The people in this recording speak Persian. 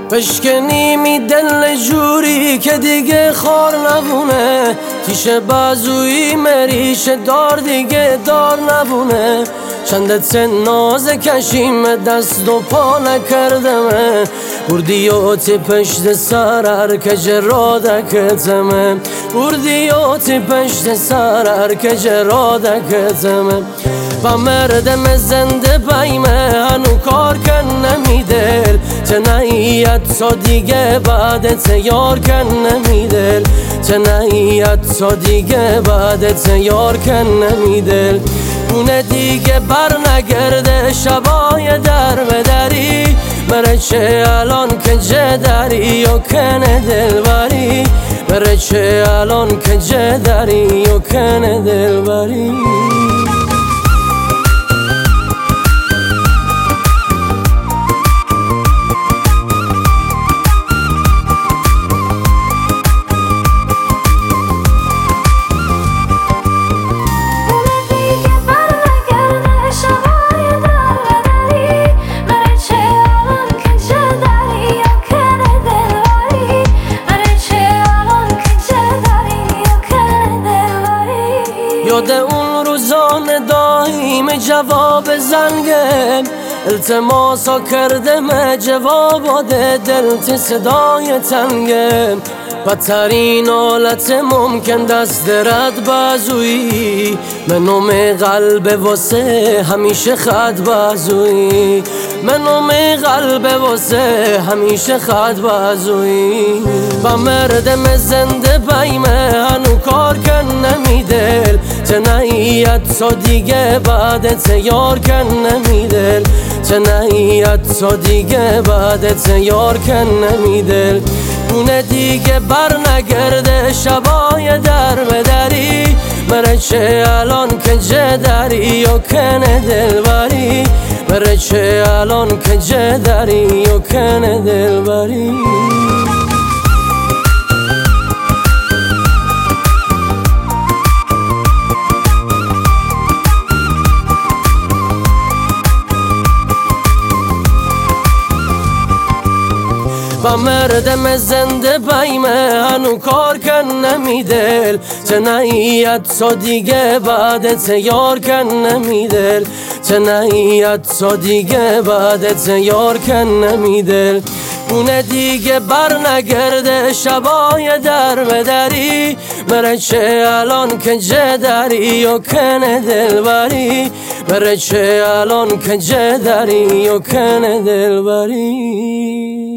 بشکنی دل جوری که دیگه خار نبونه، تیش بازوی مریش دار دیگه دار نبونه. چندت سن ناز کشیم دست و پا نکردمه، بردی و تی پشت سر که جرادکتمه، بردی و تی پشت سر که جرادکتمه. و مردم زنده بیمه هنو کار کن نمیدل، جنایت تا دیگه بعدت یار کن نمیدل، جنایت تا دیگه بعدت یار کن نمیدل. اونه دیگه بر نگرده شبای در بدری، بره چه الان که جدری و کنه دلبری، بره چه الان که جدری و کنه دلبری. یاد اون روزان دایم جواب زنگم، التماسا کردم جواب داده دلت صدای تنگم. بدترین حالت ممکن دست رد بازویی، منوم قلب واسه همیشه خط بازویی، منوم قلب واسه همیشه خط بازویی. و مردم زنده بیمه هنو کار کن نمیدل، جنایت تا دیگه بعدت یار کن نمیدل، جنایت تا دیگه بعدت یار کن نمیدل. اونه دیگه بر نگرده شبای در بدری، بره چه الان که جدری و کنه دلبری، بره چه الان که جدری و کنه دلبری. و مردم زنده بیمه هنو کار کن نمیدل، جنایت تا دیگه بعدت یار کن نمیدل، جنایت تا دیگه بعدت یار کن نمیدل. اونه دیگه بر نگرده شبای در بدری، بره چه الان که جدری و کنه دلبری، بره چه الان که جدری و کنه دلبری.